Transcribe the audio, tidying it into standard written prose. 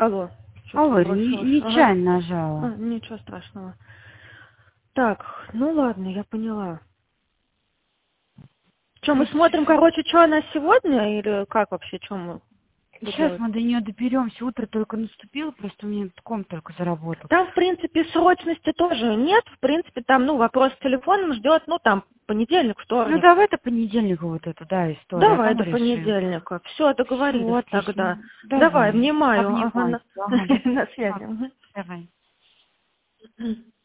Алло. Алло, нечаянно нажала. Ничего страшного. Так, ну ладно, я поняла. Что, мы смотрим, короче, что она сегодня или как вообще, что мы? Сейчас мы до нее доберемся. Утро только наступило, просто у меня ком только заработал. Там, в принципе, срочности тоже нет. В принципе, там, вопрос с телефоном ждет, там, понедельник, вторник. Ну, давай до понедельника вот эту, историю. Давай до понедельника. Все, договорились всё, тогда. Давай, внимаю. Обнимаю. На связи. Давай.